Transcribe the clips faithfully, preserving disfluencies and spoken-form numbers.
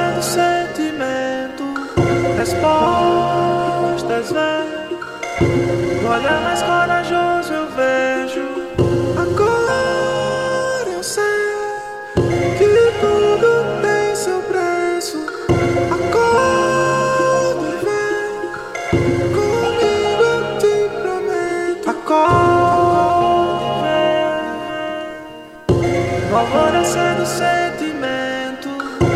alvorecendo sentimento, respostas vêm. No olhar mais corajoso eu vejo. Agora eu sei que tudo tem seu preço. Acorda e vem comigo, eu te prometo. Acorda e vem. No alvorecendo sentimento,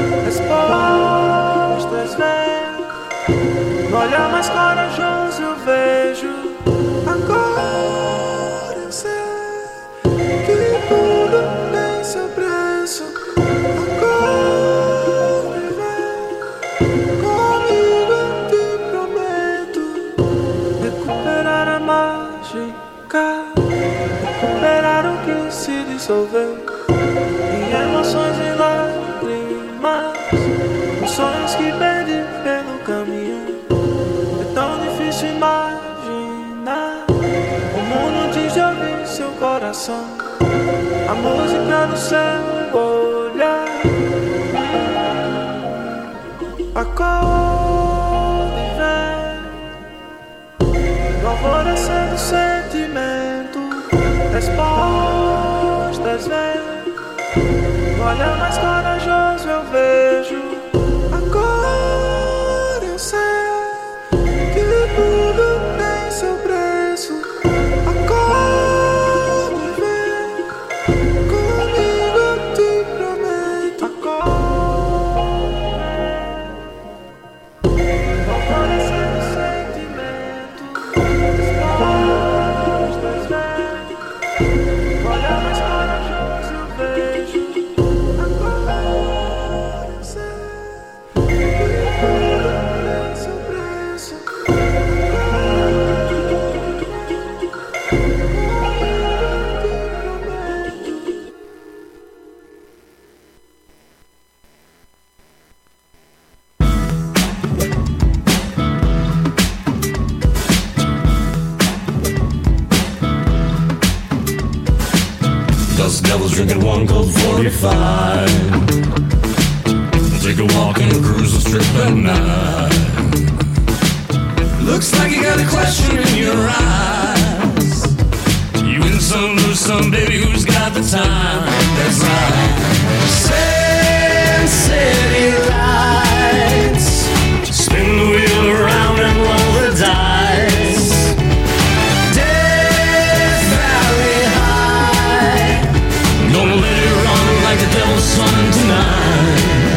respostas vêm. No olhar mais corajoso eu vejo. Agora eu sei que tudo tem seu preço. Agora e vem comigo, eu te prometo. Recuperar a mágica, recuperar o que se dissolveu em emoções e lágrimas, os sonhos que perdi pelo caminho. É tão difícil imaginar. O mundo diz de ouvir seu coração, a música no seu olhar. Acorda e vem. No alvorecendo sentimento, respostas vêm. No olhar mais corajoso eu vejo. Agora eu sei que tudo tem seu preço. Acorda e vem comigo, eu te prometo. Acorda, alvorecendo sentimento, respostas vêm. Olha mais corajoso eu vejo. Agora eu sei que tudo tem seu preço. Dust devils drinking one cold forty-five. Take a walk and cruise the strip at night. Looks like you got a question in your eyes. You win some, lose some, baby, who's got the time? That's right. Sand City lights. Spin the wheel around and roll the dice. Death Valley High. Gonna let it run like the devil's son tonight.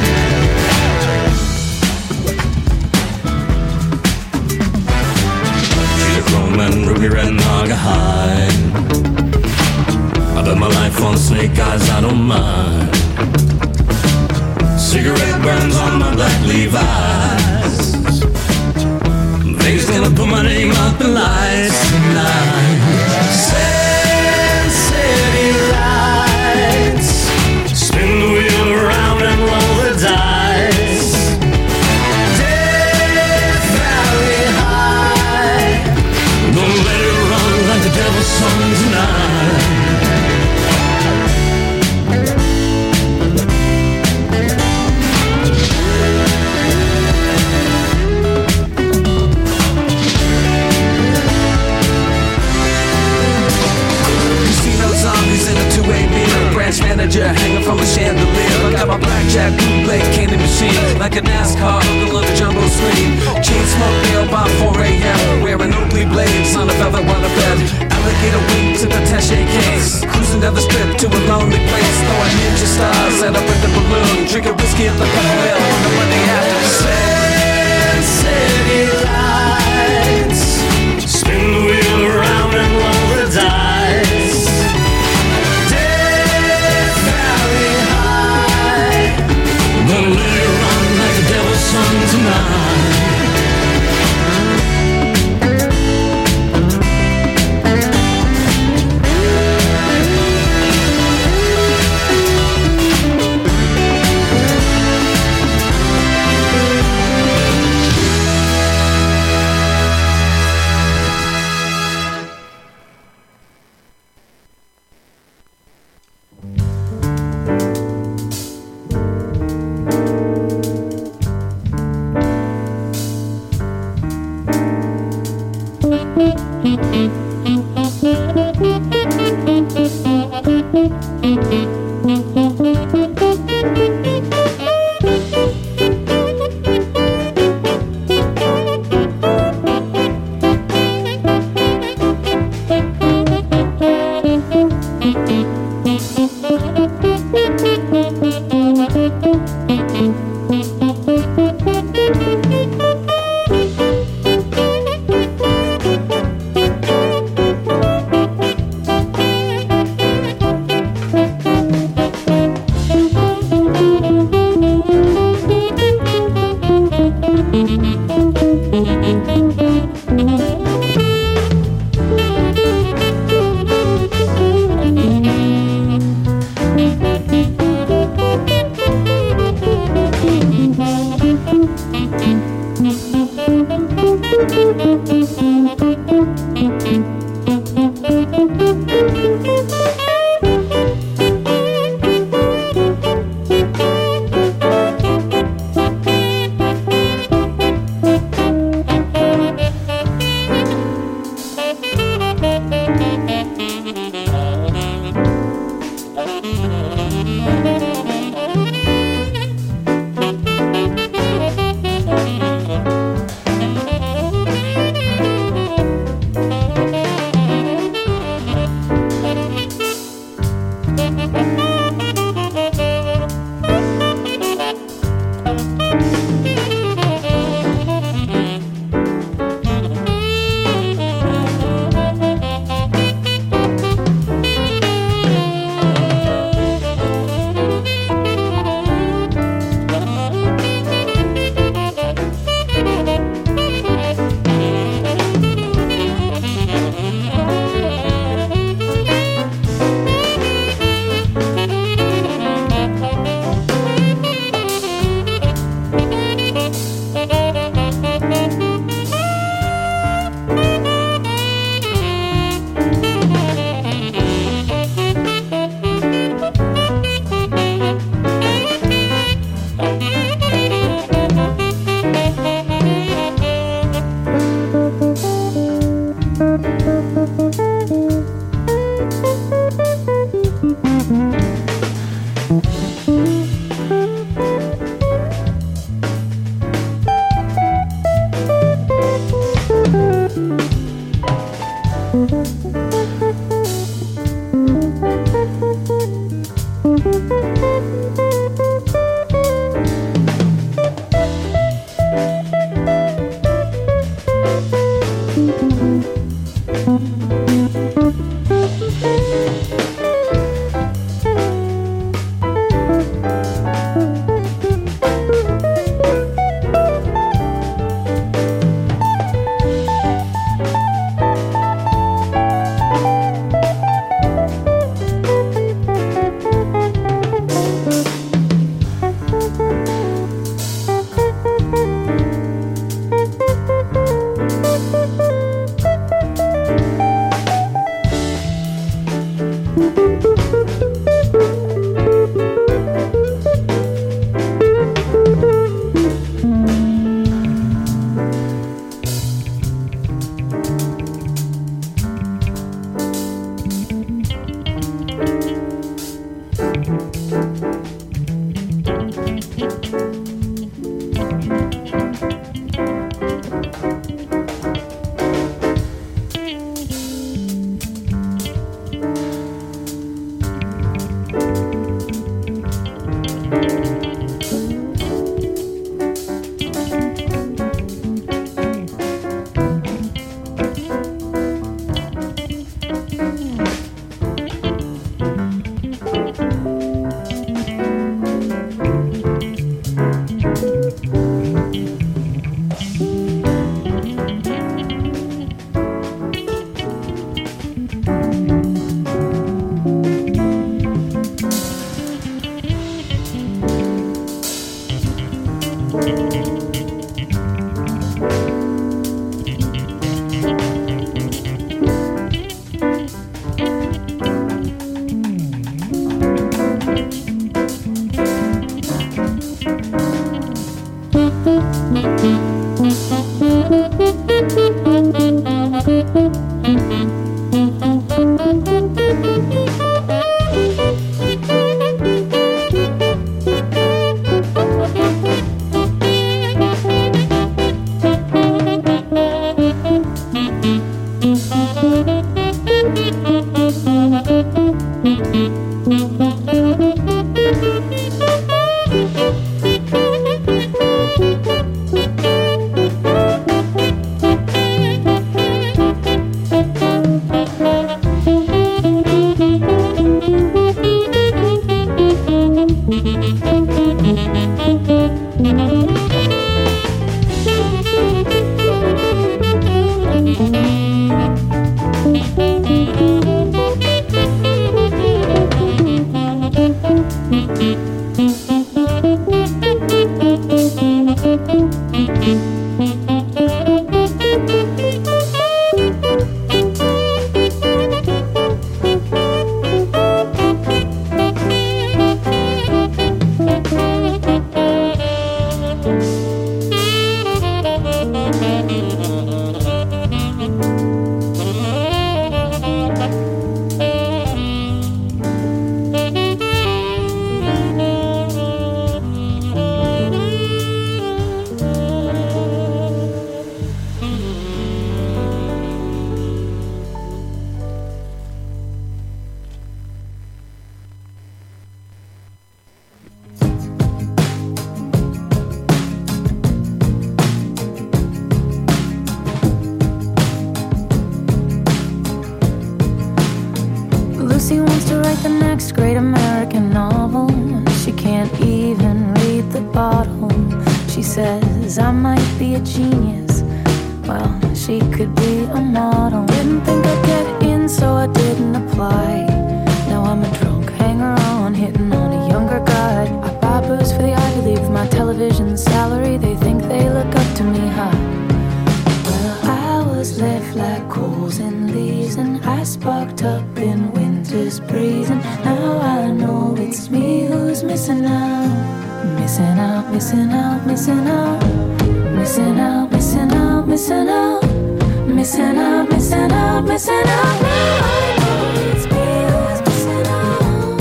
Chrome and ruby red Naugahyde. I bet my life on snake eyes, I don't mind. Cigarette burns on my black Levi's. They's gonna put my name up in lights tonight. Sand City lights. Spin the wheel around and roll the dice. Death Valley High. Gonna let it run like the devil's son tonight. Casino zombies in a two-way mirror. Branch manager hanging from a chandelier. I got my blackjack bootleg candy machine. Like a NASCAR, hook on a jumbo screen. Chain smoke nail by four a.m. Wearing Oakley blades on a velvet waterbed. Alligator wing to the Taché case. Cruising down the strip to a lonely place. Throwing ninja stars at a the balloon. Drinking whiskey at the Peppermill on the Monday after. Sand City lights. Spin the wheel around and roll the dice. Death Valley High. Gonna let it run like the devil's son tonight. Lucy wants to write the next great American novel. She can't even read the bottle. She says I might be a genius. Well, she could be a model. Didn't think I'd get in, so I didn't apply. Now I'm a drunk hanger-on, hitting on a younger guy. I buy booze for the Ivy League with my television salary. They think they look up to me high. Well, I was left like coals and leaves, and I sparked up in winter's breeze. And now I know it's me who's missing out. Missing out, missing out, missing out. Missing out, missing out, missing out. Missing out, missing out, missing out. Now I know it's me who's missing out.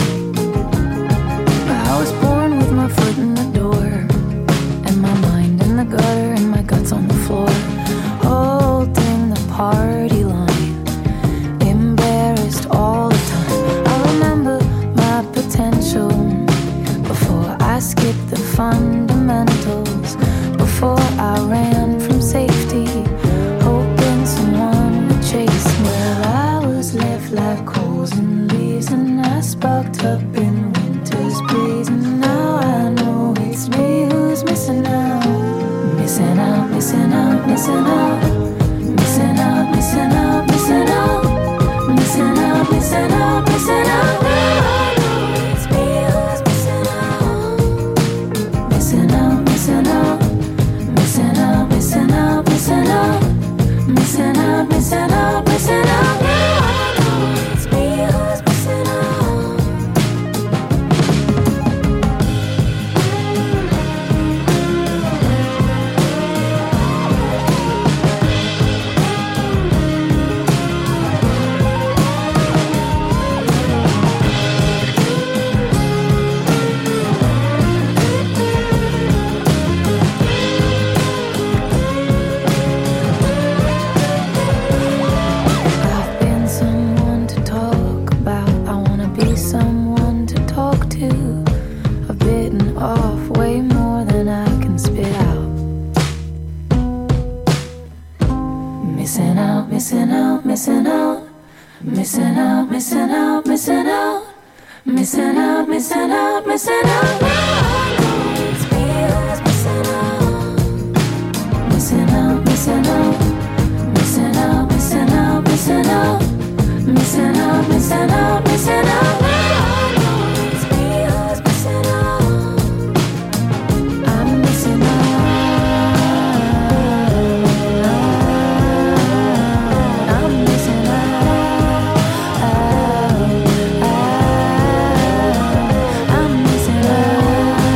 I was born with my foot in the door, and my mind in the gutter, and my guts on the floor, holding the party line, embarrassed all the time. I remember my potential before I skipped the fundamentals, before I ran from safety, hoping someone would chase me. Well, I was left like coals and leaves, and I sparked up in winter's breeze. And now I know it's me who's missing out. Missing out, missing out, missing out. Missing out, missing out, missing out. Missing out, missing out, missing out. Now I know it's me who's missing out. Missing out, missing out. Missing out, missing out, missing out. Missing out, missing out, missing out. Now I know it's me who's missing out. I've been someone to talk about. I wanna be someone to talk to. I've bitten off way more than I can spit out. Missing out, missing out, missing out. Missing out, missing out, missing out. Missing out, missing out, missing out. Now I know it's me who's missing out. Missing out, missing out. Missing out, missing out, missing out. Missing out, missing out, missing out. Now I know it's me who's missing out. I'm missing out. I'm missing out. I'm missing out.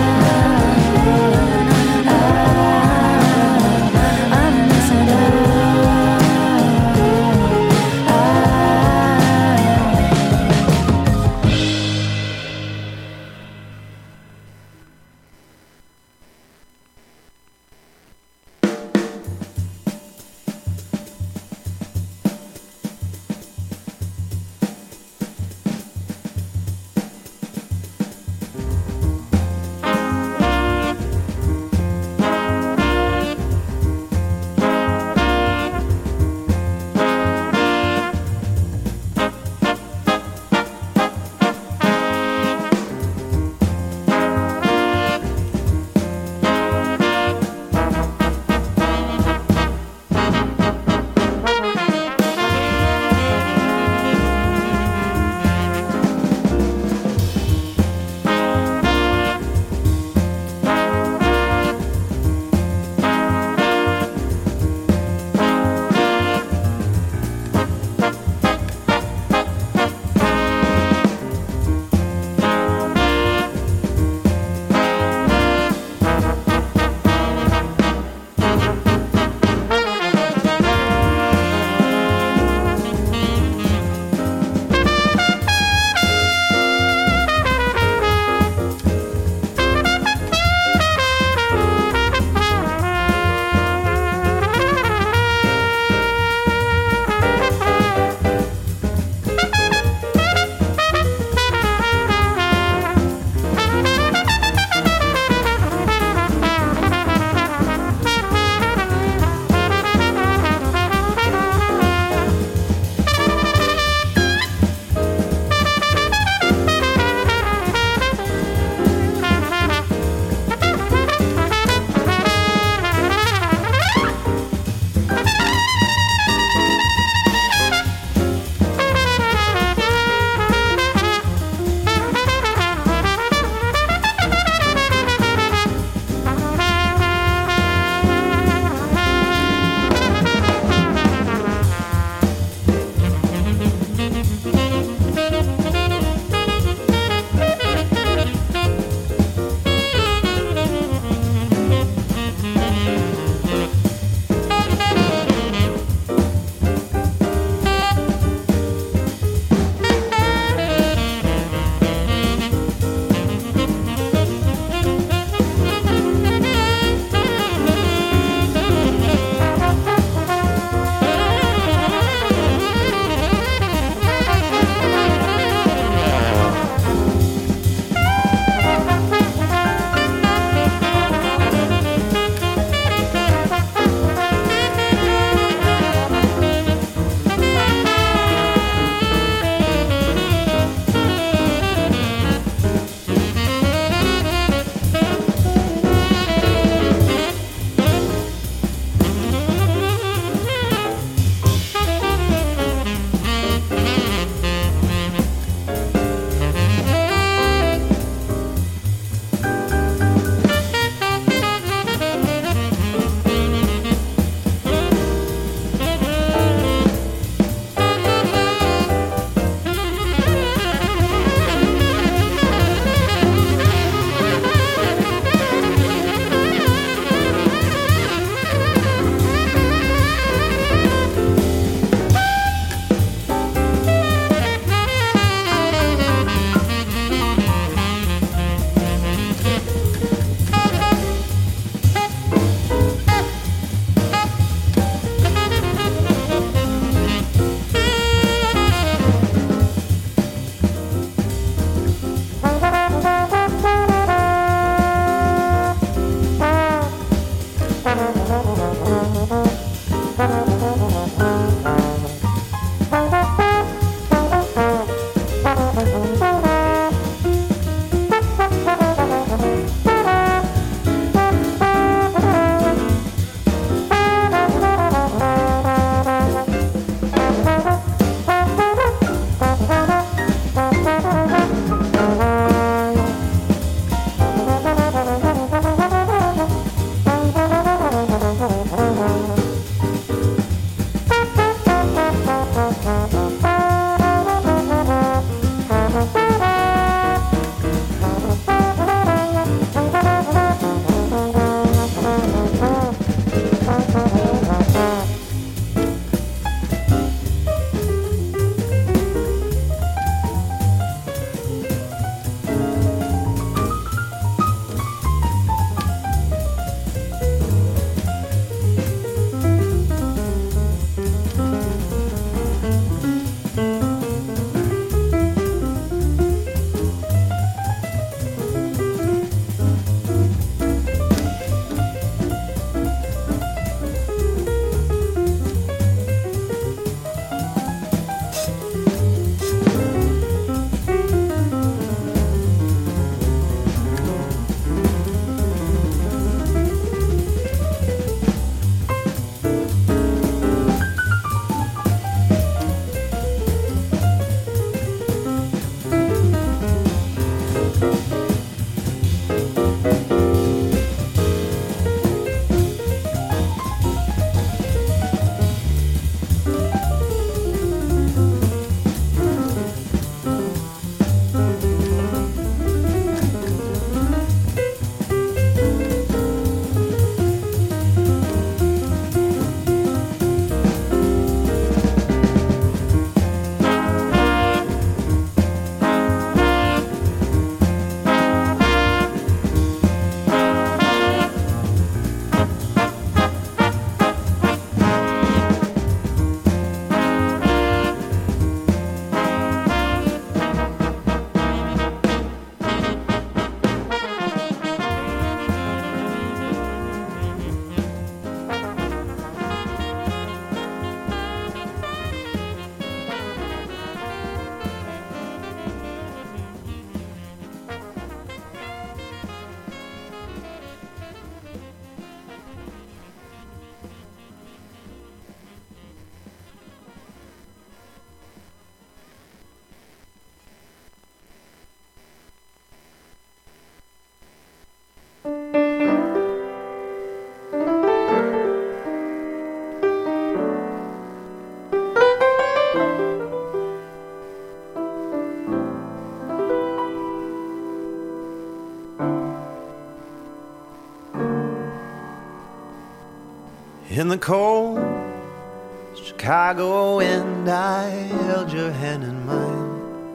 In the cold Chicago wind, I held your hand in mine.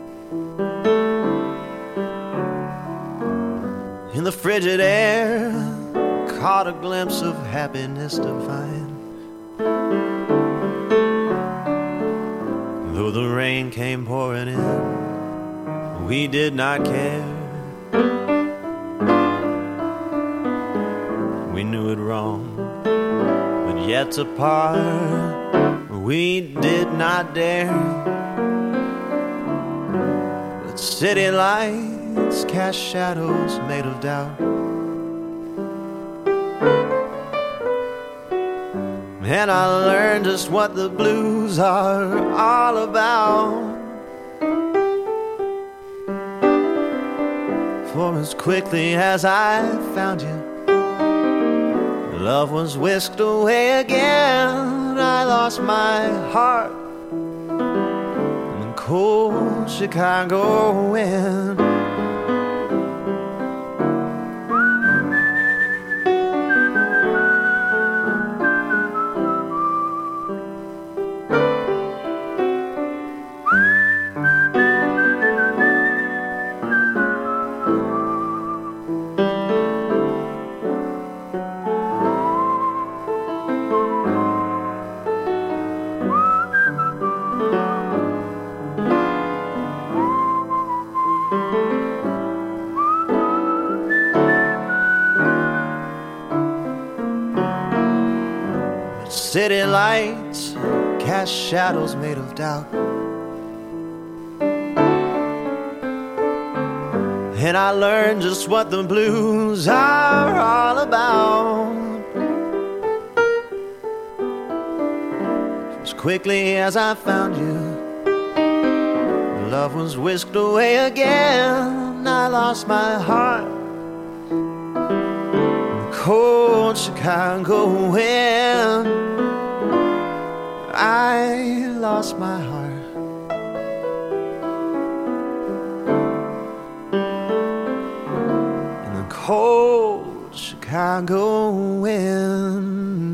In the frigid air, caught a glimpse of happiness divine. Though the rain came pouring in, we did not care. We knew it wrong, but yet to part, we did not dare. But city lights cast shadows made of doubt, and I learned just what the blues are all about. For as quickly as I found you, love was whisked away again. I lost my heart in the cold Chicago wind. City lights cast shadows made of doubt, and I learned just what the blues are all about. As quickly as I found you, love was whisked away again. I lost my heart in the cold Chicago wind. I lost my heart in the cold Chicago wind.